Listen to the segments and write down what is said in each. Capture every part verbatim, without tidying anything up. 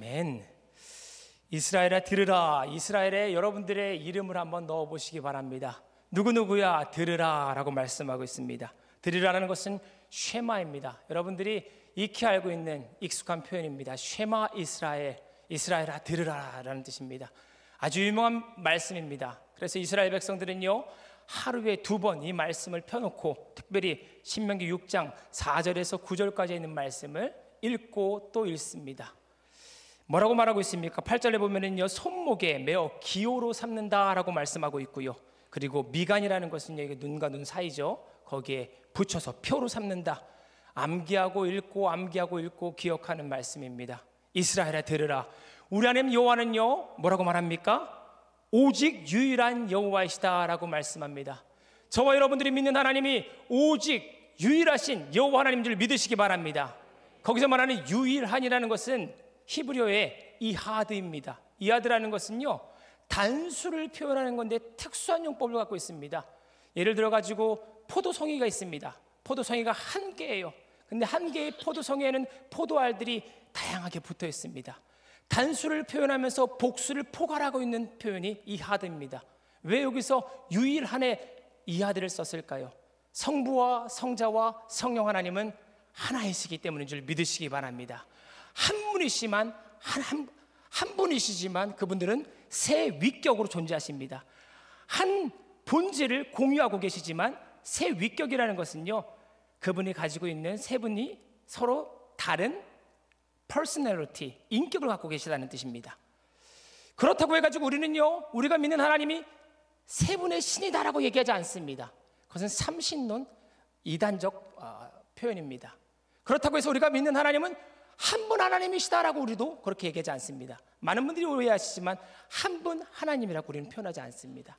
아멘. 이스라엘아 들으라. 이스라엘에 여러분들의 이름을 한번 넣어보시기 바랍니다. 누구누구야 들으라 라고 말씀하고 있습니다. 들으라는 것은 쉐마입니다. 여러분들이 익히 알고 있는 익숙한 표현입니다. 쉐마 이스라엘, 이스라엘아 들으라 라는 뜻입니다. 아주 유명한 말씀입니다. 그래서 이스라엘 백성들은요 하루에 두 번 이 말씀을 펴놓고, 특별히 신명기 육 장 사 절에서 구 절까지 있는 말씀을 읽고 또 읽습니다. 뭐라고 말하고 있습니까? 팔 절에 보면은요 손목에 메어 기호로 삼는다라고 말씀하고 있고요. 그리고 미간이라는 것은요 이게 눈과 눈 사이죠. 거기에 붙여서 표로 삼는다. 암기하고 읽고 암기하고 읽고 기억하는 말씀입니다. 이스라엘아 들으라. 우리 하나님 여호와는요 뭐라고 말합니까? 오직 유일한 여호와이시다 라고 말씀합니다. 저와 여러분들이 믿는 하나님이 오직 유일하신 여호와 하나님인 줄 믿으시기 바랍니다. 거기서 말하는 유일한이라는 것은 히브리어의 이하드입니다. 이하드라는 것은요 단수를 표현하는 건데 특수한 용법을 갖고 있습니다. 예를 들어 가지고 포도송이가 있습니다. 포도송이가 한 개예요. 근데 한 개의 포도송이에는 포도알들이 다양하게 붙어 있습니다. 단수를 표현하면서 복수를 포괄하고 있는 표현이 이하드입니다. 왜 여기서 유일한의 이하드를 썼을까요? 성부와 성자와 성령 하나님은 하나이시기 때문인 줄 믿으시기 바랍니다. 한 분이시만 한, 한, 한 분이시지만 그분들은 세 위격으로 존재하십니다. 한 본질을 공유하고 계시지만 세 위격이라는 것은요 그분이 가지고 있는 세 분이 서로 다른 퍼스널리티, 인격을 갖고 계시다는 뜻입니다. 그렇다고 해가지고 우리는요 우리가 믿는 하나님이 세 분의 신이다라고 얘기하지 않습니다. 그것은 삼신론 이단적 어, 표현입니다. 그렇다고 해서 우리가 믿는 하나님은 한 분 하나님이시다라고 우리도 그렇게 얘기하지 않습니다. 많은 분들이 오해하시지만 한 분 하나님이라고 우리는 표현하지 않습니다.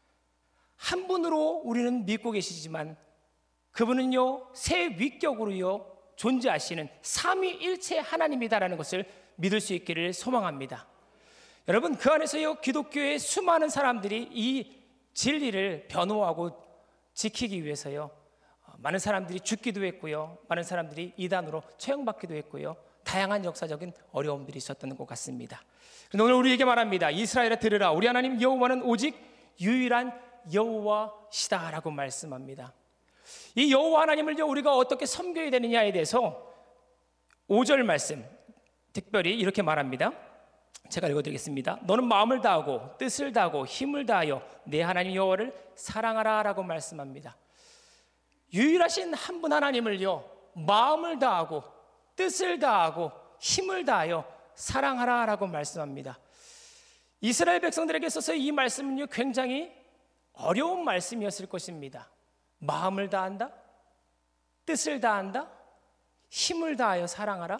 한 분으로 우리는 믿고 계시지만 그분은요 세 위격으로요 존재하시는 삼위일체 하나님이다라는 것을 믿을 수 있기를 소망합니다. 여러분 그 안에서요 기독교의 수많은 사람들이 이 진리를 변호하고 지키기 위해서요 많은 사람들이 죽기도 했고요 많은 사람들이 이단으로 처형받기도 했고요 다양한 역사적인 어려움들이 있었던 것 같습니다. 그런데 오늘 우리에게 말합니다. 이스라엘아 들으라. 우리 하나님 여호와는 오직 유일한 여호와시다라고 말씀합니다. 이 여호와 하나님을요 우리가 어떻게 섬겨야 되느냐에 대해서 오 절 말씀 특별히 이렇게 말합니다. 제가 읽어드리겠습니다. 너는 마음을 다하고 뜻을 다하고 힘을 다하여 내 하나님 여호와를 사랑하라 라고 말씀합니다. 유일하신 한 분 하나님을요 마음을 다하고 뜻을 다하고 힘을 다하여 사랑하라 라고 말씀합니다. 이스라엘 백성들에게 있어서 이 말씀은요 굉장히 어려운 말씀이었을 것입니다. 마음을 다한다, 뜻을 다한다, 힘을 다하여 사랑하라.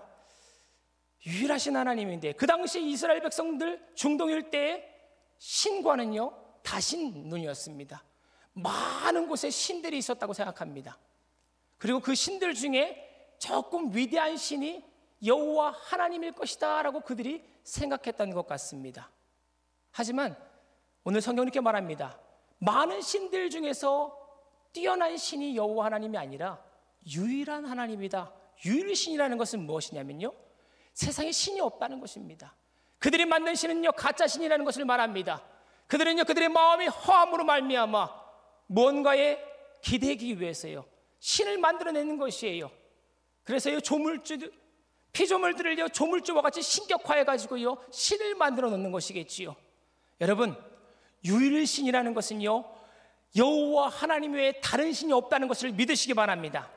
유일하신 하나님인데 그 당시 이스라엘 백성들 중동일 때의 신과는요 다신 눈이었습니다. 많은 곳에 신들이 있었다고 생각합니다. 그리고 그 신들 중에 조금 위대한 신이 여호와 하나님일 것이다 라고 그들이 생각했던 것 같습니다. 하지만 오늘 성경은 이렇게 말합니다. 많은 신들 중에서 뛰어난 신이 여호와 하나님이 아니라 유일한 하나님이다. 유일신이라는 것은 무엇이냐면요 세상에 신이 없다는 것입니다. 그들이 만든 신은요 가짜 신이라는 것을 말합니다. 그들은요 그들의 마음이 허함으로 말미암아 뭔가에 기대기 위해서요 신을 만들어내는 것이에요. 그래서요 조물주 피조물들을요 조물주와 같이 신격화해 가지고요 신을 만들어 놓는 것이겠지요. 여러분 유일신이라는 것은요 여호와 하나님 외에 다른 신이 없다는 것을 믿으시기 바랍니다.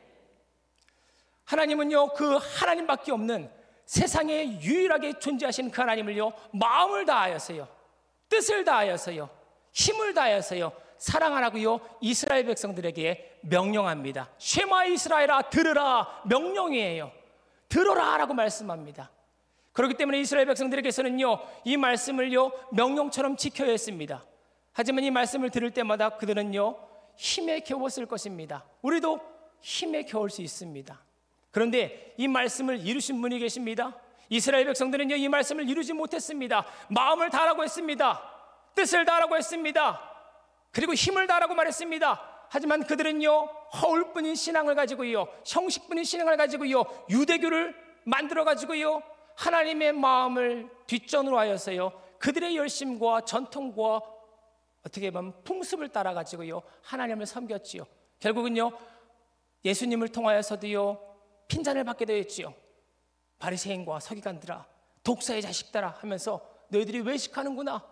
하나님은요 그 하나님밖에 없는 세상에 유일하게 존재하시는 그 하나님을요 마음을 다하여서요 뜻을 다하여서요 힘을 다하여서요 사랑하라고요 이스라엘 백성들에게 명령합니다. 쉐마 이스라엘아 들으라 명령이에요. 들어라 라고 말씀합니다. 그렇기 때문에 이스라엘 백성들에게서는요 이 말씀을요 명령처럼 지켜야 했습니다. 하지만 이 말씀을 들을 때마다 그들은요 힘에 겨웠을 것입니다. 우리도 힘에 겨울 수 있습니다. 그런데 이 말씀을 이루신 분이 계십니다. 이스라엘 백성들은요 이 말씀을 이루지 못했습니다. 마음을 다하라고 했습니다. 뜻을 다하라고 했습니다. 그리고 힘을 다하라고 말했습니다. 하지만 그들은요 허울뿐인 신앙을 가지고요 형식뿐인 신앙을 가지고요 유대교를 만들어 가지고요 하나님의 마음을 뒷전으로 하여서요, 그들의 열심과 전통과 어떻게 보면 풍습을 따라 가지고요 하나님을 섬겼지요. 결국은요 예수님을 통하여서도요 핀잔을 받게 되었지요. 바리새인과 서기관들아, 독사의 자식들아 하면서 너희들이 외식하는구나.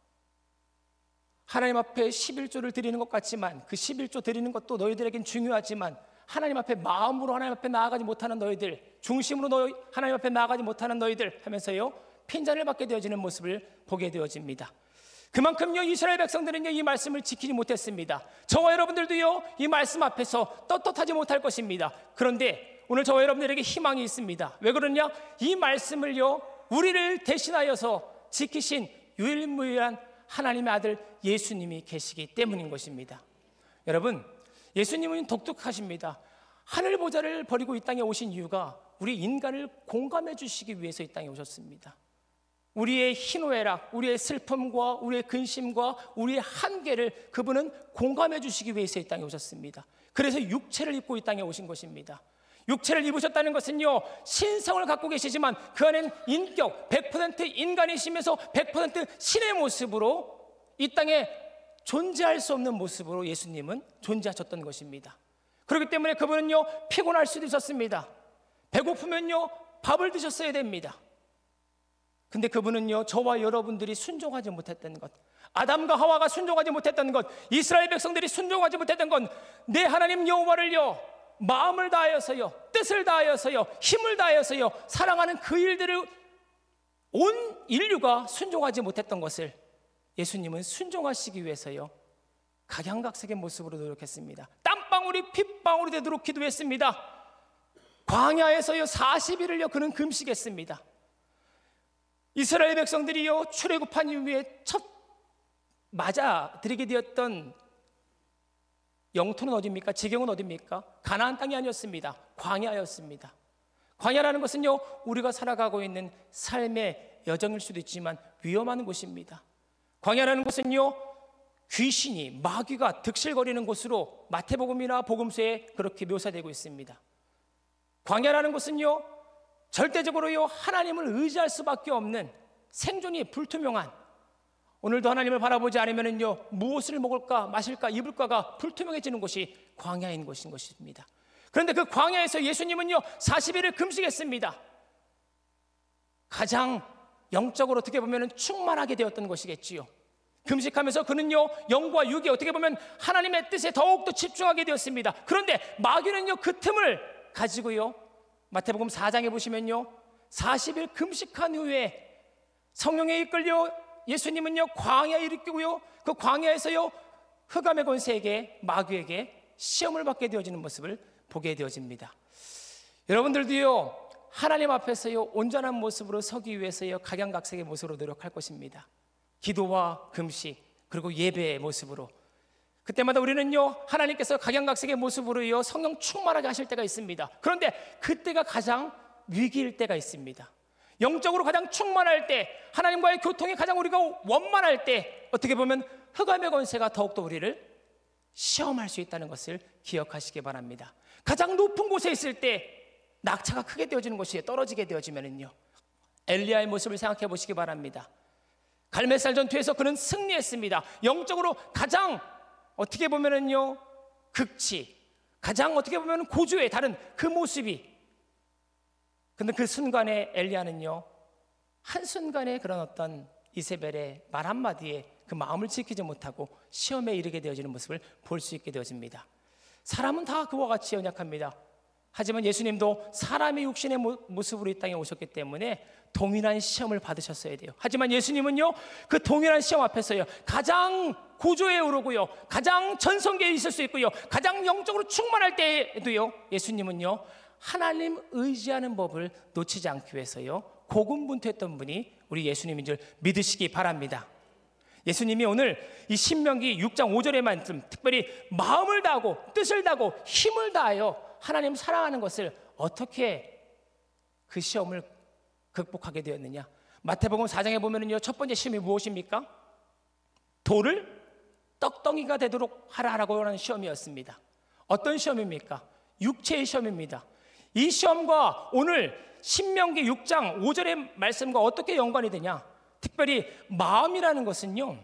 하나님 앞에 십일조를 드리는 것 같지만, 그 십일조 드리는 것도 너희들에겐 중요하지만 하나님 앞에 마음으로 하나님 앞에 나아가지 못하는 너희들, 중심으로 너희 하나님 앞에 나아가지 못하는 너희들 하면서요 핀잔을 받게 되어지는 모습을 보게 되어집니다. 그만큼요 이스라엘 백성들은요 이 말씀을 지키지 못했습니다. 저와 여러분들도요 이 말씀 앞에서 떳떳하지 못할 것입니다. 그런데 오늘 저와 여러분들에게 희망이 있습니다. 왜 그러냐? 이 말씀을요 우리를 대신하여서 지키신 유일무이한 하나님의 아들 예수님이 계시기 때문인 것입니다. 여러분, 예수님은 독특하십니다. 하늘 보좌를 버리고 이 땅에 오신 이유가 우리 인간을 공감해 주시기 위해서 이 땅에 오셨습니다. 우리의 희노애락, 우리의 슬픔과 우리의 근심과 우리의 한계를 그분은 공감해 주시기 위해서 이 땅에 오셨습니다. 그래서 육체를 입고 이 땅에 오신 것입니다. 육체를 입으셨다는 것은요 신성을 갖고 계시지만 그 안엔 인격 백 퍼센트 인간이시면서 백 퍼센트 신의 모습으로 이 땅에 존재할 수 없는 모습으로 예수님은 존재하셨던 것입니다. 그렇기 때문에 그분은요 피곤할 수도 있었습니다. 배고프면요 밥을 드셨어야 됩니다. 근데 그분은요 저와 여러분들이 순종하지 못했던 것, 아담과 하와가 순종하지 못했던 것, 이스라엘 백성들이 순종하지 못했던 것, 내 하나님 여호와를요 마음을 다하여서요 뜻을 다하여서요 힘을 다하여서요 사랑하는 그 일들을 온 인류가 순종하지 못했던 것을 예수님은 순종하시기 위해서요 각양각색의 모습으로 노력했습니다. 땀방울이 핏방울이 되도록 기도했습니다. 광야에서요 사십 일을요 그는 금식했습니다. 이스라엘 백성들이요 출애굽한 이후에 첫 맞아 드리게 되었던 영토는 어디입니까? 지경은 어디입니까? 가나안 땅이 아니었습니다. 광야였습니다. 광야라는 것은요 우리가 살아가고 있는 삶의 여정일 수도 있지만 위험한 곳입니다. 광야라는 곳은요 귀신이, 마귀가 득실거리는 곳으로 마태복음이나 복음서에 그렇게 묘사되고 있습니다. 광야라는 곳은요 절대적으로요 하나님을 의지할 수밖에 없는 생존이 불투명한, 오늘도 하나님을 바라보지 않으면요 무엇을 먹을까 마실까 입을까가 불투명해지는 곳이 광야인 곳인 것입니다. 그런데 그 광야에서 예수님은요 사십 일을 금식했습니다. 가장 영적으로 어떻게 보면 충만하게 되었던 것이겠지요. 금식하면서 그는요 영과 육에 어떻게 보면 하나님의 뜻에 더욱더 집중하게 되었습니다. 그런데 마귀는요 그 틈을 가지고요 마태복음 사 장에 보시면요 사십 일 금식한 후에 성령에 이끌려 예수님은요 광야에 일으키고요 그 광야에서요 흑암의 권세에게 마귀에게 시험을 받게 되어지는 모습을 보게 되어집니다. 여러분들도요 하나님 앞에서요 온전한 모습으로 서기 위해서요 각양각색의 모습으로 노력할 것입니다. 기도와 금식 그리고 예배의 모습으로 그때마다 우리는요 하나님께서 각양각색의 모습으로요 성령 충만하게 하실 때가 있습니다. 그런데 그때가 가장 위기일 때가 있습니다. 영적으로 가장 충만할 때, 하나님과의 교통이 가장 우리가 원만할 때 어떻게 보면 흑암의 권세가 더욱더 우리를 시험할 수 있다는 것을 기억하시기 바랍니다. 가장 높은 곳에 있을 때 낙차가 크게 되어지는 곳이 떨어지게 되어지면은요 엘리야의 모습을 생각해 보시기 바랍니다. 갈멜살 전투에서 그는 승리했습니다. 영적으로 가장 어떻게 보면은요 극치, 가장 어떻게 보면 고조에 다른 그 모습이, 근데 그 순간에 엘리야는요 한순간에 그런 어떤 이세벨의 말 한마디에 그 마음을 지키지 못하고 시험에 이르게 되어지는 모습을 볼 수 있게 되어집니다. 사람은 다 그와 같이 연약합니다. 하지만 예수님도 사람의 육신의 모습으로 이 땅에 오셨기 때문에 동일한 시험을 받으셨어야 돼요. 하지만 예수님은요 그 동일한 시험 앞에서요 가장 고조에 오르고요 가장 전성기에 있을 수 있고요 가장 영적으로 충만할 때에도요 예수님은요 하나님 의지하는 법을 놓치지 않기 위해서요 고군분투했던 분이 우리 예수님인 줄 믿으시기 바랍니다. 예수님이 오늘 이 신명기 육 장 오 절의 말씀, 특별히 마음을 다하고 뜻을 다하고 힘을 다하여 하나님 사랑하는 것을 어떻게 그 시험을 극복하게 되었느냐. 마태복음 사 장에 보면은요 첫 번째 시험이 무엇입니까? 돌을 떡덩이가 되도록 하라라고 하는 시험이었습니다. 어떤 시험입니까? 육체의 시험입니다. 이 시험과 오늘 신명기 육 장 오 절의 말씀과 어떻게 연관이 되냐? 특별히 마음이라는 것은요,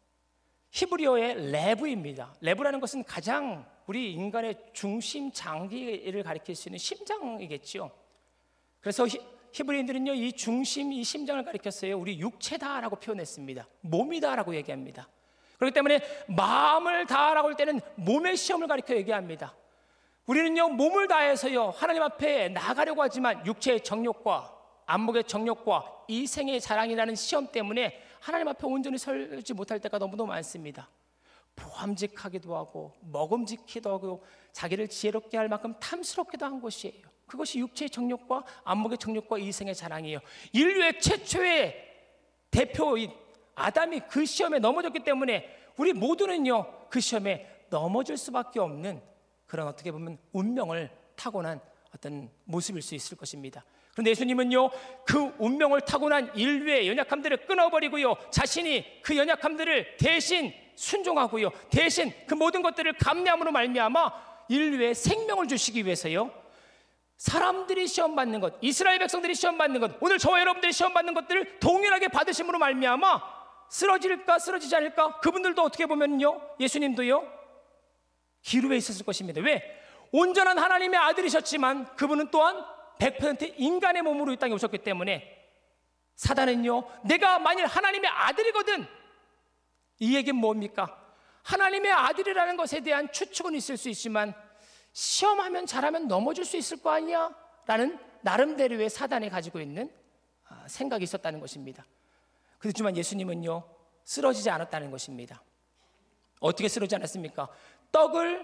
히브리어의 레브입니다. 레브라는 것은 가장 우리 인간의 중심 장기를 가리킬 수 있는 심장이겠죠. 그래서 히, 히브리인들은요, 이 중심, 이 심장을 가리켰어요. 우리 육체다라고 표현했습니다. 몸이다라고 얘기합니다. 그렇기 때문에 마음을 다하라고 할 때는 몸의 시험을 가리켜 얘기합니다. 우리는요, 몸을 다해서요, 하나님 앞에 나가려고 하지만 육체의 정욕과 안목의 정욕과 이생의 자랑이라는 시험 때문에 하나님 앞에 온전히 설지 못할 때가 너무너무 많습니다. 보암직하기도 하고 먹음직기도 하고 자기를 지혜롭게 할 만큼 탐스럽기도 한 것이에요. 그것이 육체의 정욕과 안목의 정욕과 이생의 자랑이에요. 인류의 최초의 대표인 아담이 그 시험에 넘어졌기 때문에 우리 모두는요, 그 시험에 넘어질 수밖에 없는 그런 어떻게 보면 운명을 타고난 어떤 모습일 수 있을 것입니다. 그런데 예수님은요, 그 운명을 타고난 인류의 연약함들을 끊어버리고요, 자신이 그 연약함들을 대신 순종하고요, 대신 그 모든 것들을 감내함으로 말미암아 인류의 생명을 주시기 위해서요, 사람들이 시험받는 것, 이스라엘 백성들이 시험받는 것, 오늘 저와 여러분들이 시험받는 것들을 동일하게 받으심으로 말미암아 쓰러질까 쓰러지지 않을까? 그분들도 어떻게 보면요, 예수님도요, 기루에 있었을 것입니다. 왜? 온전한 하나님의 아들이셨지만 그분은 또한 백 퍼센트 인간의 몸으로 이 땅에 오셨기 때문에 사단은요, 내가 만일 하나님의 아들이거든, 이 얘기는 뭡니까? 하나님의 아들이라는 것에 대한 추측은 있을 수 있지만 시험하면 잘하면 넘어질 수 있을 거 아니야? 라는 나름대로의 사단이 가지고 있는 생각이 있었다는 것입니다. 그렇지만 예수님은요, 쓰러지지 않았다는 것입니다. 어떻게 쓰러지지 않았습니까? 떡을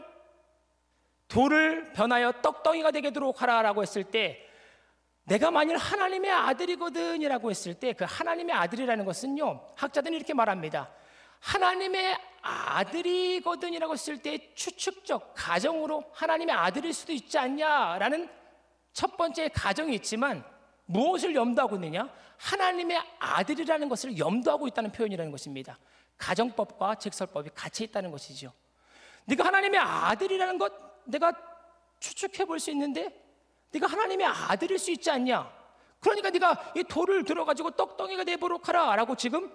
돌을 변하여 떡덩이가 되게 도록 하라라고 했을 때, 내가 만일 하나님의 아들이거든 이라고 했을 때, 그 하나님의 아들이라는 것은요, 학자들은 이렇게 말합니다. 하나님의 아들이거든 이라고 했을 때 추측적 가정으로 하나님의 아들일 수도 있지 않냐라는 첫 번째 가정이 있지만, 무엇을 염두하고 있느냐? 하나님의 아들이라는 것을 염두하고 있다는 표현이라는 것입니다. 가정법과 직설법이 같이 있다는 것이죠. 네가 하나님의 아들이라는 것 내가 추측해 볼 수 있는데, 네가 하나님의 아들일 수 있지 않냐? 그러니까 네가 이 돌을 들어가지고 떡덩이가 되도록 하라 라고 지금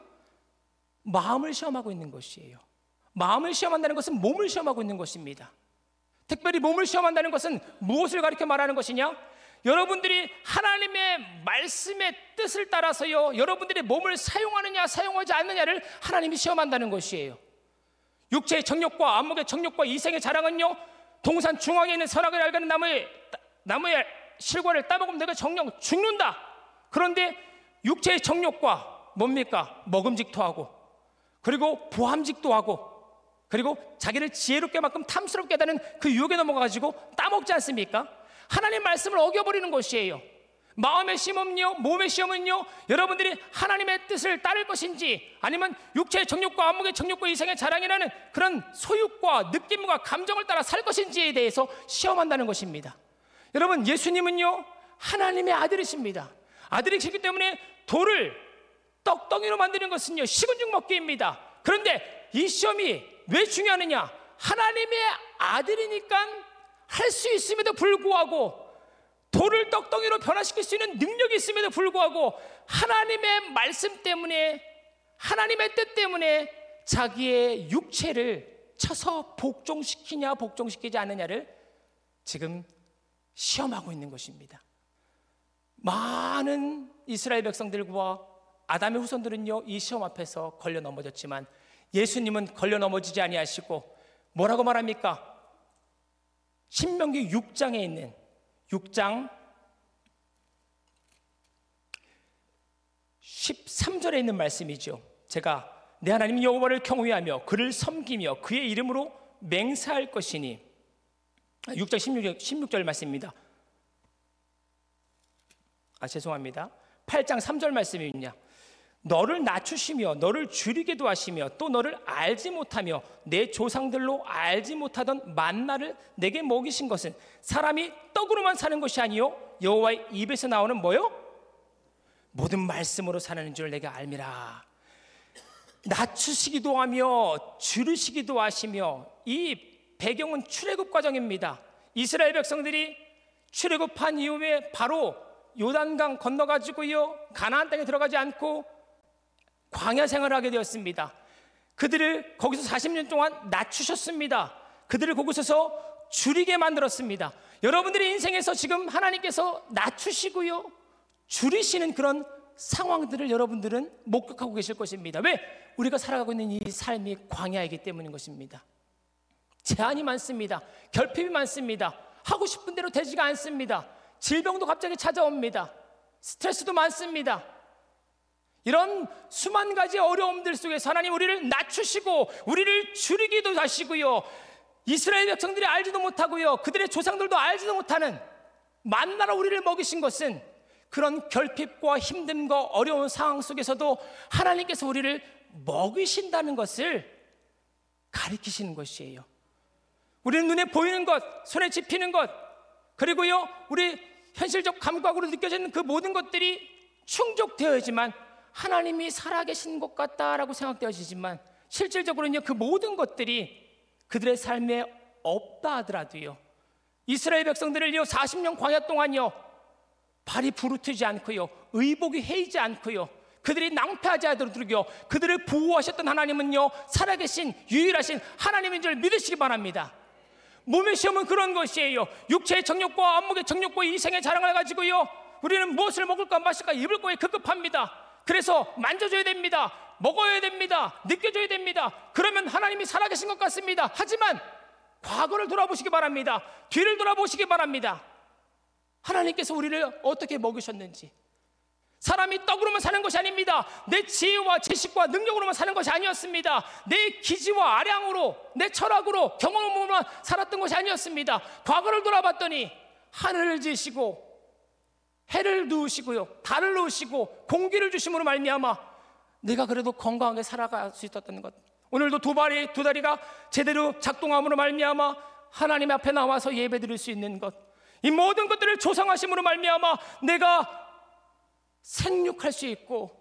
마음을 시험하고 있는 것이에요. 마음을 시험한다는 것은 몸을 시험하고 있는 것입니다. 특별히 몸을 시험한다는 것은 무엇을 가리켜 말하는 것이냐? 여러분들이 하나님의 말씀의 뜻을 따라서요, 여러분들의 몸을 사용하느냐 사용하지 않느냐를 하나님이 시험한다는 것이에요. 육체의 정욕과 안목의 정욕과 이생의 자랑은요, 동산 중앙에 있는 선악을 알가는 나무의, 나무의 실과를 따먹으면 내가 정령 죽는다. 그런데 육체의 정욕과 뭡니까? 먹음직도 하고, 그리고 보암직도 하고, 그리고 자기를 지혜롭게 만큼 탐스럽게 하다는 그 유혹에 넘어가가지고 따먹지 않습니까? 하나님 말씀을 어겨버리는 것이에요. 마음의 시험은요, 몸의 시험은요, 여러분들이 하나님의 뜻을 따를 것인지 아니면 육체의 정욕과 안목의 정욕과 이생의 자랑이라는 그런 소욕과 느낌과 감정을 따라 살 것인지에 대해서 시험한다는 것입니다. 여러분, 예수님은요, 하나님의 아들이십니다. 아들이시기 때문에 돌을 떡덩이로 만드는 것은요, 식은 죽 먹기입니다. 그런데 이 시험이 왜 중요하느냐? 하나님의 아들이니까 할 수 있음에도 불구하고, 돌을 떡덩이로 변화시킬 수 있는 능력이 있음에도 불구하고, 하나님의 말씀 때문에, 하나님의 뜻 때문에 자기의 육체를 쳐서 복종시키냐 복종시키지 않느냐를 지금 시험하고 있는 것입니다. 많은 이스라엘 백성들과 아담의 후손들은요, 이 시험 앞에서 걸려 넘어졌지만 예수님은 걸려 넘어지지 아니하시고 뭐라고 말합니까? 신명기 육 장에 있는 육 장 십삼 절에 있는 말씀이죠. 제가 내 하나님 여호와를 경외하며 그를 섬기며 그의 이름으로 맹세할 것이니, 육 장 십육 절, 십육 절 말씀입니다. 아 죄송합니다. 팔 장 삼 절 말씀이냐? 너를 낮추시며 너를 줄이게도 하시며 또 너를 알지 못하며 내 조상들로 알지 못하던 만나를 내게 먹이신 것은 사람이 떡으로만 사는 것이 아니요 여호와의 입에서 나오는 뭐요? 모든 말씀으로 사는 줄 내가 알미라. 낮추시기도 하며 줄이시기도 하시며, 이 배경은 출애굽 과정입니다. 이스라엘 백성들이 출애굽한 이후에 바로 요단강 건너가지고요 가나안 땅에 들어가지 않고 광야 생활을 하게 되었습니다. 그들을 거기서 사십 년 동안 낮추셨습니다. 그들을 거기서 줄이게 만들었습니다. 여러분들의 인생에서 지금 하나님께서 낮추시고요 줄이시는 그런 상황들을 여러분들은 목격하고 계실 것입니다. 왜? 우리가 살아가고 있는 이 삶이 광야이기 때문인 것입니다. 제한이 많습니다. 결핍이 많습니다. 하고 싶은 대로 되지가 않습니다. 질병도 갑자기 찾아옵니다. 스트레스도 많습니다. 이런 수만 가지 어려움들 속에서 하나님 우리를 낮추시고 우리를 줄이기도 하시고요 이스라엘 백성들이 알지도 못하고요 그들의 조상들도 알지도 못하는 만나로 우리를 먹이신 것은 그런 결핍과 힘듦과 어려운 상황 속에서도 하나님께서 우리를 먹이신다는 것을 가리키시는 것이에요. 우리는 눈에 보이는 것, 손에 집히는 것, 그리고요 우리 현실적 감각으로 느껴지는 그 모든 것들이 충족되어야지만 하나님이 살아계신 것 같다라고 생각되어지지만 실질적으로는요 그 모든 것들이 그들의 삶에 없다 하더라도요 이스라엘 백성들을요 사십 년 광야 동안요 발이 부르트지 않고요 의복이 해이지 않고요 그들이 낭패하지 않도록요 그들을 보호하셨던 하나님은요 살아계신 유일하신 하나님인 줄 믿으시기 바랍니다. 몸의 시험은 그런 것이에요. 육체의 정욕과 안목의 정욕과 이생의 자랑을 가지고요 우리는 무엇을 먹을까 마실까 입을 거에 급급합니다. 그래서 만져줘야 됩니다. 먹어야 됩니다. 느껴줘야 됩니다. 그러면 하나님이 살아계신 것 같습니다. 하지만 과거를 돌아보시기 바랍니다. 뒤를 돌아보시기 바랍니다. 하나님께서 우리를 어떻게 먹이셨는지. 사람이 떡으로만 사는 것이 아닙니다. 내 지혜와 지식과 능력으로만 사는 것이 아니었습니다. 내 기지와 아량으로, 내 철학으로, 경험으로만 살았던 것이 아니었습니다. 과거를 돌아봤더니 하늘을 지으시고 해를 누우시고요 달을 놓으시고 공기를 주심으로 말미암아 내가 그래도 건강하게 살아갈 수 있었다는 것. 오늘도 두 발이 두 다리가 제대로 작동함으로 말미암아 하나님 앞에 나와서 예배드릴 수 있는 것. 이 모든 것들을 조성하심으로 말미암아 내가 생육할 수 있고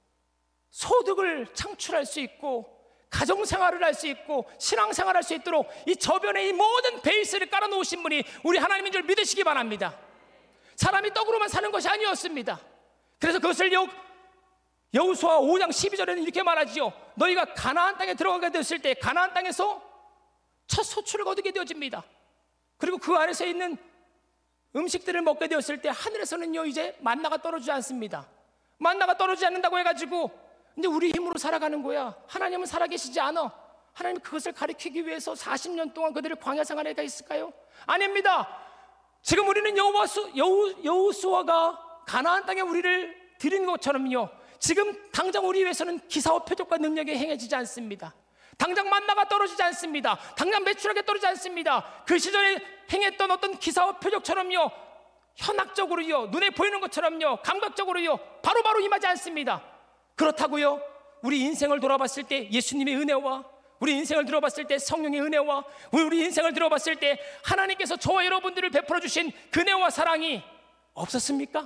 소득을 창출할 수 있고 가정생활을 할 수 있고 신앙생활을 할 수 있도록 이 저변에 이 모든 베이스를 깔아놓으신 분이 우리 하나님인 줄 믿으시기 바랍니다. 사람이 떡으로만 사는 것이 아니었습니다. 그래서 그것을 여, 여호수아 오 장 십이 절에는 이렇게 말하지요. 너희가 가나안 땅에 들어가게 되었을 때 가나안 땅에서 첫 소출을 거두게 되어집니다. 그리고 그 안에서 있는 음식들을 먹게 되었을 때 하늘에서는요 이제 만나가 떨어지지 않습니다. 만나가 떨어지지 않는다고 해가지고 이제 우리 힘으로 살아가는 거야. 하나님은 살아계시지 않아. 하나님 그것을 가리키기 위해서 사십 년 동안 그들을 광야 생활에 가 있을까요? 아닙니다. 지금 우리는 여호수, 여호, 여호수아가 가나안 땅에 우리를 드린 것처럼요 지금 당장 우리 위해서는 기사와 표적과 능력이 행해지지 않습니다. 당장 만나가 떨어지지 않습니다. 당장 매출하게 떨어지지 않습니다. 그 시절에 행했던 어떤 기사와 표적처럼요 현학적으로요 눈에 보이는 것처럼요 감각적으로요 바로바로 바로 임하지 않습니다. 그렇다고요 우리 인생을 돌아봤을 때 예수님의 은혜와 우리 인생을 들어봤을 때 성령의 은혜와 우리 인생을 들어봤을 때 하나님께서 저와 여러분들을 베풀어 주신 은혜와 사랑이 없었습니까?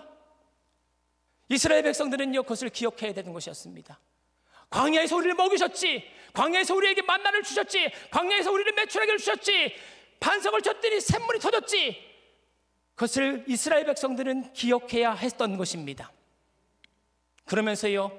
이스라엘 백성들은요 그것을 기억해야 되는 것이었습니다. 광야에서 우리를 먹이셨지, 광야에서 우리에게 만나를 주셨지, 광야에서 우리를 매출하게 주셨지, 반석을 쳤더니 샘물이 터졌지. 그것을 이스라엘 백성들은 기억해야 했던 것입니다. 그러면서요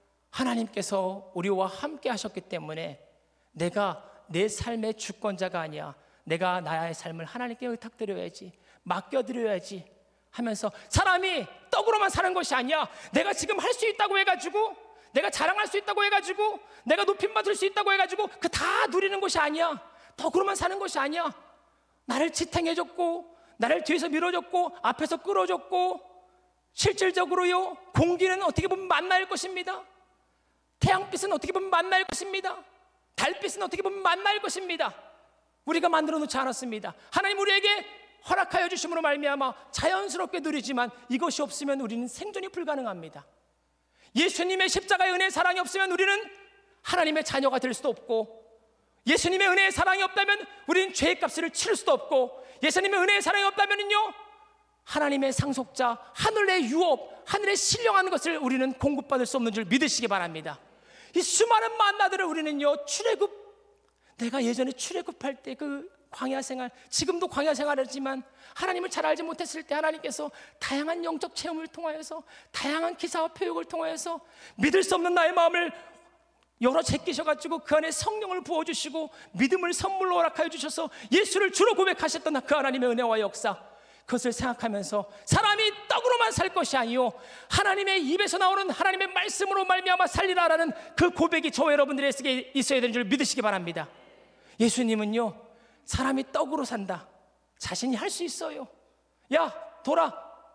하나님께서 우리와 함께 하셨기 때문에 내가 내 삶의 주권자가 아니야, 내가 나의 삶을 하나님께 의탁드려야지, 맡겨드려야지 하면서 사람이 떡으로만 사는 것이 아니야. 내가 지금 할 수 있다고 해가지고, 내가 자랑할 수 있다고 해가지고, 내가 높임받을 수 있다고 해가지고 그 다 누리는 것이 아니야. 떡으로만 사는 것이 아니야. 나를 지탱해줬고, 나를 뒤에서 밀어줬고, 앞에서 끌어줬고, 실질적으로요 공기는 어떻게 보면 만나일 것입니다. 태양빛은 어떻게 보면 만나일 것입니다. 달빛은 어떻게 보면 만나일 것입니다. 우리가 만들어 놓지 않았습니다. 하나님 우리에게 허락하여 주심으로 말미암아 자연스럽게 누리지만 이것이 없으면 우리는 생존이 불가능합니다. 예수님의 십자가의 은혜의 사랑이 없으면 우리는 하나님의 자녀가 될 수도 없고, 예수님의 은혜의 사랑이 없다면 우리는 죄의 값을 치를 수도 없고, 예수님의 은혜의 사랑이 없다면요 하나님의 상속자, 하늘의 유업, 하늘의 신령한 것을 우리는 공급받을 수 없는 줄 믿으시기 바랍니다. 이 수많은 만나들을 우리는요 출애굽, 내가 예전에 출애굽할 때 그 광야 생활, 지금도 광야 생활이지만 하나님을 잘 알지 못했을 때 하나님께서 다양한 영적 체험을 통하여서, 다양한 기사와 표적을 통하여서 믿을 수 없는 나의 마음을 열어 제끼셔가지고 그 안에 성령을 부어주시고 믿음을 선물로 허락하여 주셔서 예수를 주로 고백하셨던 그 하나님의 은혜와 역사, 그것을 생각하면서 사람이 떡으로만 살 것이 아니요 하나님의 입에서 나오는 하나님의 말씀으로 말미암아 살리라라는 그 고백이 저와 여러분들에게 있어야 되는 줄 믿으시기 바랍니다. 예수님은요, 사람이 떡으로 산다, 자신이 할 수 있어요. 야 돌아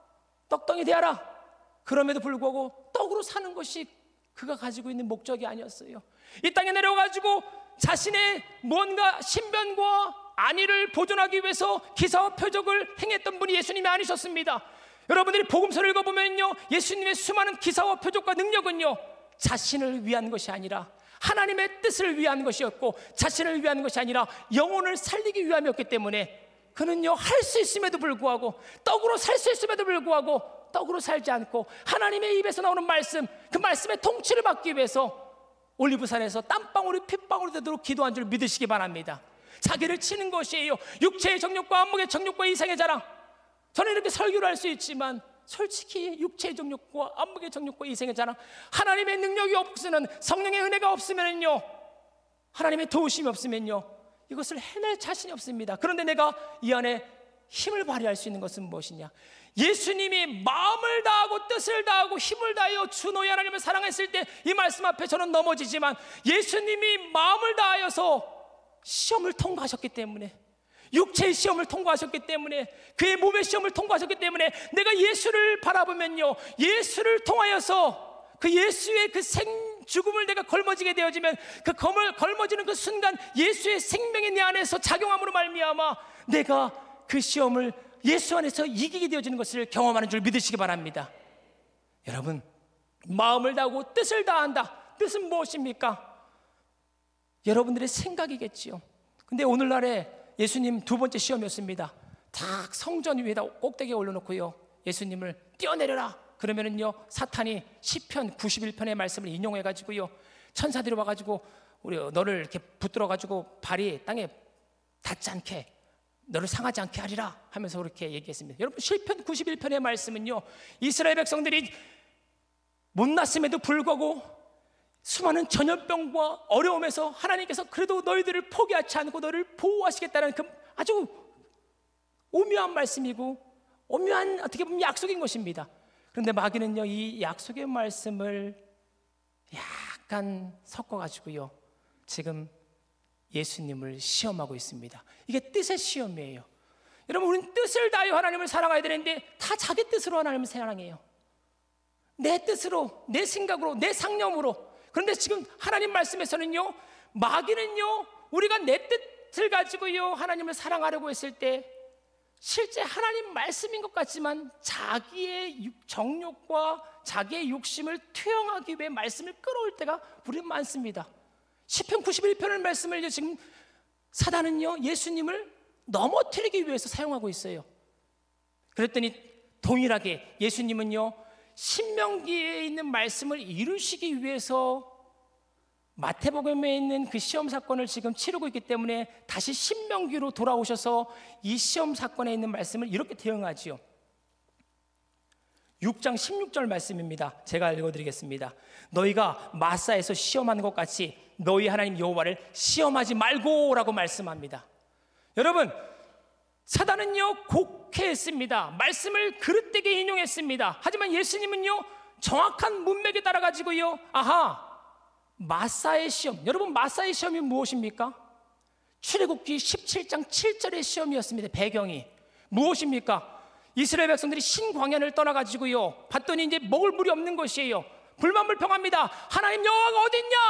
떡덩이 되어라. 그럼에도 불구하고 떡으로 사는 것이 그가 가지고 있는 목적이 아니었어요. 이 땅에 내려가지고 자신의 뭔가 신변과 안위를 보존하기 위해서 기사와 표적을 행했던 분이 예수님이 아니셨습니다. 여러분들이 복음서를 읽어보면요, 예수님의 수많은 기사와 표적과 능력은요 자신을 위한 것이 아니라 하나님의 뜻을 위한 것이었고, 자신을 위한 것이 아니라 영혼을 살리기 위함이었기 때문에 그는요 할 수 있음에도 불구하고, 떡으로 살 수 있음에도 불구하고 떡으로 살지 않고 하나님의 입에서 나오는 말씀, 그 말씀의 통치를 받기 위해서 올리브산에서 땀방울이 핏방울이 되도록 기도한 줄 믿으시기 바랍니다. 자기를 치는 것이에요. 육체의 정욕과 안목의 정욕과 이생의 자랑. 저는 이렇게 설교를 할 수 있지만 솔직히 육체의 정욕과 안목의 정욕과 이생의 자랑, 하나님의 능력이 없으면, 성령의 은혜가 없으면요, 하나님의 도우심이 없으면요 이것을 해낼 자신이 없습니다. 그런데 내가 이 안에 힘을 발휘할 수 있는 것은 무엇이냐? 예수님이 마음을 다하고 뜻을 다하고 힘을 다하여 주 너희 하나님을 사랑했을 때 이 말씀 앞에 저는 넘어지지만, 예수님이 마음을 다하여서 시험을 통과하셨기 때문에, 육체의 시험을 통과하셨기 때문에, 그의 몸의 시험을 통과하셨기 때문에 내가 예수를 바라보면요, 예수를 통하여서 그 예수의 그 생 죽음을 내가 걸머지게 되어지면, 그 검을 걸머지는 그 순간 예수의 생명이 내 안에서 작용함으로 말미암아 내가 그 시험을 예수 안에서 이기게 되어지는 것을 경험하는 줄 믿으시기 바랍니다. 여러분, 마음을 다하고 뜻을 다한다. 뜻은 무엇입니까? 여러분들의 생각이겠지요. 근데 오늘날에 예수님 두 번째 시험이었습니다. 딱 성전 위에다 꼭대기에 올려놓고요, 예수님을 뛰어내려라. 그러면은요 사탄이 시편 구십일 편의 말씀을 인용해가지고요, 천사들이 와가지고 우리 너를 이렇게 붙들어가지고 발이 땅에 닿지 않게, 너를 상하지 않게 하리라 하면서 그렇게 얘기했습니다. 여러분, 시편 구십일 편의 말씀은요, 이스라엘 백성들이 못났음에도 불구하고 수많은 전염병과 어려움에서 하나님께서 그래도 너희들을 포기하지 않고 너를 보호하시겠다는 그 아주 오묘한 말씀이고 오묘한 어떻게 보면 약속인 것입니다. 그런데 마귀는요 이 약속의 말씀을 약간 섞어가지고요 지금 예수님을 시험하고 있습니다. 이게 뜻의 시험이에요. 여러분, 우리는 뜻을 다하여 하나님을 사랑해야 되는데 다 자기 뜻으로 하나님을 사랑해요. 내 뜻으로, 내 생각으로, 내 상념으로. 그런데 지금 하나님 말씀에서는요, 마귀는요 우리가 내 뜻을 가지고요 하나님을 사랑하려고 했을 때 실제 하나님 말씀인 것 같지만 자기의 정욕과 자기의 욕심을 투영하기 위해 말씀을 끌어올 때가 우리는 많습니다. 시편 구십일 편의 말씀을 지금 사단은요 예수님을 넘어뜨리기 위해서 사용하고 있어요. 그랬더니 동일하게 예수님은요 신명기에 있는 말씀을 이루시기 위해서 마태복음에 있는 그 시험 사건을 지금 치르고 있기 때문에 다시 신명기로 돌아오셔서 이 시험 사건에 있는 말씀을 이렇게 대응하지요. 육 장 십육 절 말씀입니다. 제가 읽어드리겠습니다. 너희가 마사에서 시험하는 것 같이 너희 하나님 여호와를 시험하지 말고 라고 말씀합니다. 여러분, 사단은요 곡해했습니다. 말씀을 그릇되게 인용했습니다. 하지만 예수님은요 정확한 문맥에 따라 가지고요, 아하, 마사의 시험. 여러분, 마사의 시험이 무엇입니까? 출애굽기 십칠 장 칠 절의 시험이었습니다. 배경이 무엇입니까? 이스라엘 백성들이 신광야를 떠나가지고요 봤더니 이제 먹을 물이 없는 것이에요. 불만불평합니다. 하나님 여호와가 어디 있냐?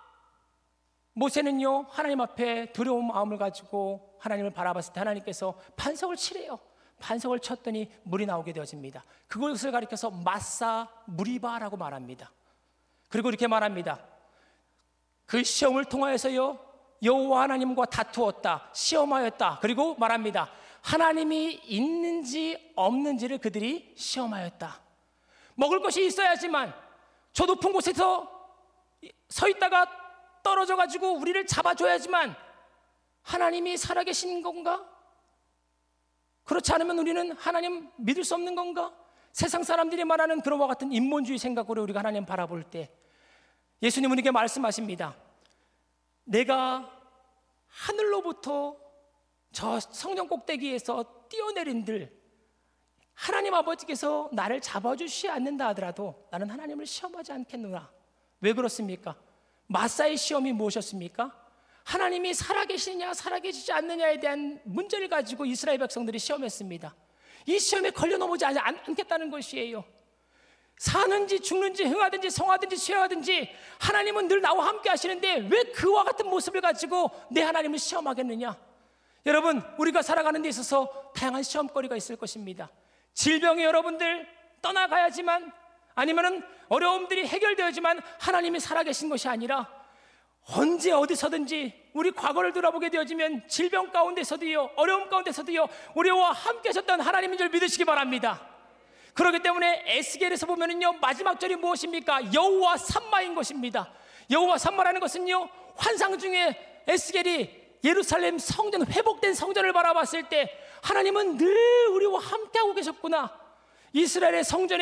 모세는요 하나님 앞에 두려운 마음을 가지고 하나님을 바라봤을 때 하나님께서 반석을 치래요. 반석을 쳤더니 물이 나오게 되어집니다. 그것을 가리켜서 마사 무리바라고 말합니다. 그리고 이렇게 말합니다. 그 시험을 통하여서요 여호와 하나님과 다투었다, 시험하였다. 그리고 말합니다. 하나님이 있는지 없는지를 그들이 시험하였다. 먹을 것이 있어야지만 저 높은 곳에서 서 있다가 떨어져 가지고 우리를 잡아줘야지만 하나님이 살아계신 건가? 그렇지 않으면 우리는 하나님 믿을 수 없는 건가? 세상 사람들이 말하는 그와 같은 인본주의 생각으로 우리가 하나님 바라볼 때 예수님은 이렇게 말씀하십니다. 내가 하늘로부터 저 성전 꼭대기에서 뛰어내린들 하나님 아버지께서 나를 잡아주시지 않는다 하더라도 나는 하나님을 시험하지 않겠노라. 왜 그렇습니까? 마사의 시험이 무엇이었습니까? 하나님이 살아계시느냐 살아계시지 않느냐에 대한 문제를 가지고 이스라엘 백성들이 시험했습니다. 이 시험에 걸려 넘어지 않겠다는 것이에요. 사는지 죽는지 흥하든지 성하든지 쇠하든지 하나님은 늘 나와 함께 하시는데 왜 그와 같은 모습을 가지고 내 하나님을 시험하겠느냐? 여러분, 우리가 살아가는 데 있어서 다양한 시험거리가 있을 것입니다. 질병이 여러분들 떠나가야지만, 아니면은 어려움들이 해결되어야지만 하나님이 살아계신 것이 아니라 언제 어디서든지 우리 과거를 돌아보게 되어지면 질병 가운데서도요, 어려움 가운데서도요, 우리와 함께 하셨던 하나님인 줄 믿으시기 바랍니다. 그렇기 때문에 에스겔에서 보면은요, 마지막 절이 무엇입니까? 여호와 삼마인 것입니다. 여호와 삼마라는 것은요, 환상 중에 에스겔이 예루살렘 성전, 회복된 성전을 바라봤을 때 하나님은 늘 우리와 함께하고 계셨구나. 이스라엘의 성전에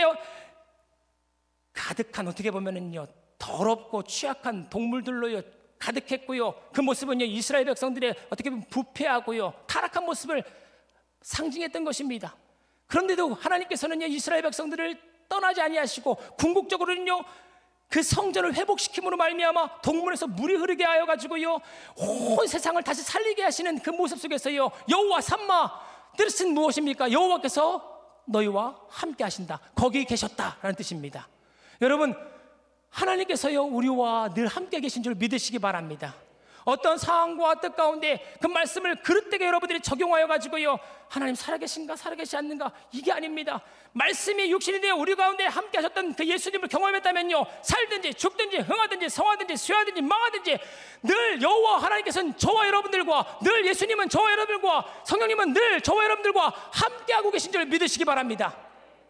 가득한, 어떻게 보면은요, 더럽고 취약한 동물들로요 가득했고요, 그 모습은요 이스라엘 백성들의 어떻게 보면 부패하고요 타락한 모습을 상징했던 것입니다. 그런데도 하나님께서는요 이스라엘 백성들을 떠나지 아니하시고 궁극적으로는요 그 성전을 회복시킴으로 말미암아 동문에서 물이 흐르게 하여 가지고요 온 세상을 다시 살리게 하시는 그 모습 속에서요, 여호와 삼마, 뜻은 무엇입니까? 여호와께서 너희와 함께 하신다, 거기 계셨다라는 뜻입니다. 여러분, 하나님께서요 우리와 늘 함께 계신 줄 믿으시기 바랍니다. 어떤 상황과 뜻 가운데 그 말씀을 그릇되게 여러분들이 적용하여 가지고요, 하나님 살아계신가 살아계시지 않는가, 이게 아닙니다. 말씀이 육신이 되어 우리 가운데 함께 하셨던 그 예수님을 경험했다면요, 살든지 죽든지 흥하든지 성하든지 쇠하든지 망하든지 늘 여호와 하나님께서는 저와 여러분들과, 늘 예수님은 저와 여러분들과, 성령님은 늘 저와 여러분들과 함께하고 계신 줄 믿으시기 바랍니다.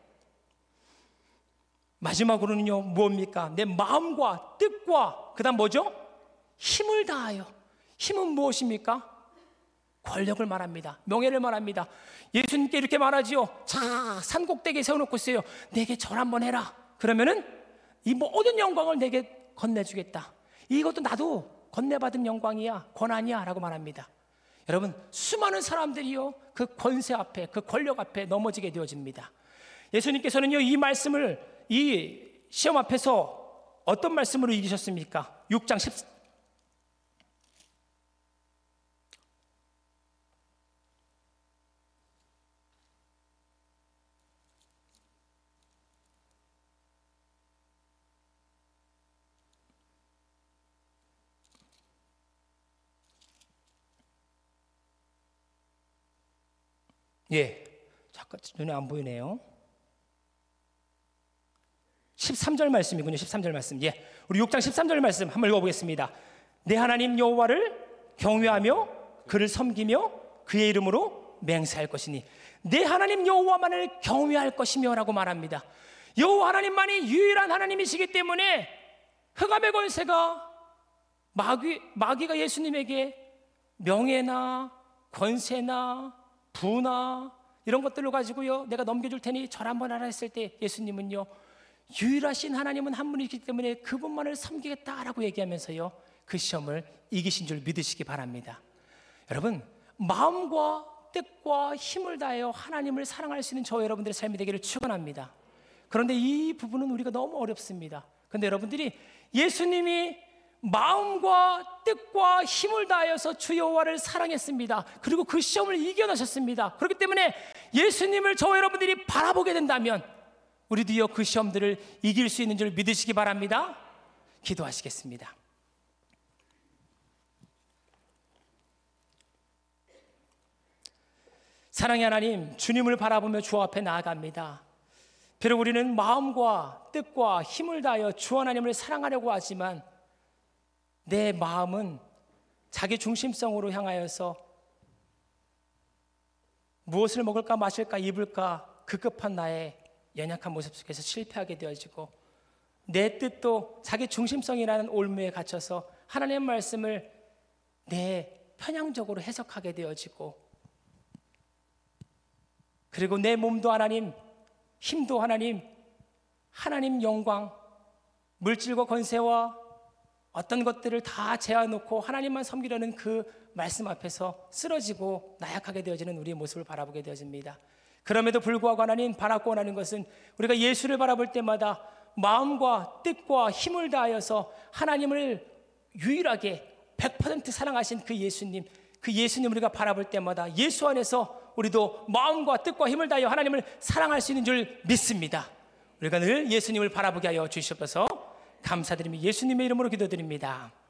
마지막으로는요 무엇입니까? 내 마음과 뜻과 그 다음 뭐죠? 힘을 다하여. 힘은 무엇입니까? 권력을 말합니다. 명예를 말합니다. 예수님께 이렇게 말하지요. 자, 산꼭대기에 세워놓고 있어요. 내게 절 한번 해라. 그러면은 이 모든 영광을 내게 건네주겠다. 이것도 나도 건네받은 영광이야, 권한이야 라고 말합니다. 여러분, 수많은 사람들이요 그 권세 앞에, 그 권력 앞에 넘어지게 되어집니다. 예수님께서는요 이 말씀을, 이 시험 앞에서 어떤 말씀으로 이기셨습니까? 육 장 십 예, 잠깐 눈에 안 보이네요. 십삼 절 말씀이군요. 십삼 절 말씀. 예, 우리 육 장 십삼 절 말씀 한번 읽어보겠습니다. 내 하나님 여호와를 경외하며 그를 섬기며 그의 이름으로 맹세할 것이니, 내 하나님 여호와만을 경외할 것이며 라고 말합니다. 여호와 하나님만이 유일한 하나님이시기 때문에 흑암의 권세가, 마귀, 마귀가 예수님에게 명예나 권세나 부나 이런 것들로 가지고요 내가 넘겨줄 테니 절 한번 하라 했을 때 예수님은요 유일하신 하나님은 한 분이기 때문에 그분만을 섬기겠다라고 얘기하면서요 그 시험을 이기신 줄 믿으시기 바랍니다. 여러분, 마음과 뜻과 힘을 다하여 하나님을 사랑할 수 있는 저와 여러분들의 삶이 되기를 축원합니다. 그런데 이 부분은 우리가 너무 어렵습니다. 그런데 여러분들이 예수님이 마음과 뜻과 힘을 다하여서 주 여호와를 사랑했습니다. 그리고 그 시험을 이겨내셨습니다. 그렇기 때문에 예수님을 저와 여러분들이 바라보게 된다면 우리도요 그 시험들을 이길 수 있는 줄 믿으시기 바랍니다. 기도하시겠습니다. 사랑의 하나님, 주님을 바라보며 주 앞에 나아갑니다. 비록 우리는 마음과 뜻과 힘을 다하여 주 하나님을 사랑하려고 하지만 내 마음은 자기 중심성으로 향하여서 무엇을 먹을까 마실까 입을까 급급한 나의 연약한 모습 속에서 실패하게 되어지고, 내 뜻도 자기 중심성이라는 올무에 갇혀서 하나님의 말씀을 내 편향적으로 해석하게 되어지고, 그리고 내 몸도 하나님, 힘도 하나님, 하나님 영광, 물질과 권세와 어떤 것들을 다 제어놓고 하나님만 섬기려는 그 말씀 앞에서 쓰러지고 나약하게 되어지는 우리의 모습을 바라보게 되어집니다. 그럼에도 불구하고 하나님, 바라고 원하는 것은 우리가 예수를 바라볼 때마다 마음과 뜻과 힘을 다하여서 하나님을 유일하게 백 퍼센트 사랑하신 그 예수님, 그 예수님 우리가 바라볼 때마다 예수 안에서 우리도 마음과 뜻과 힘을 다하여 하나님을 사랑할 수 있는 줄 믿습니다. 우리가 늘 예수님을 바라보게 하여 주시옵소서. 감사드리며 예수님의 이름으로 기도드립니다.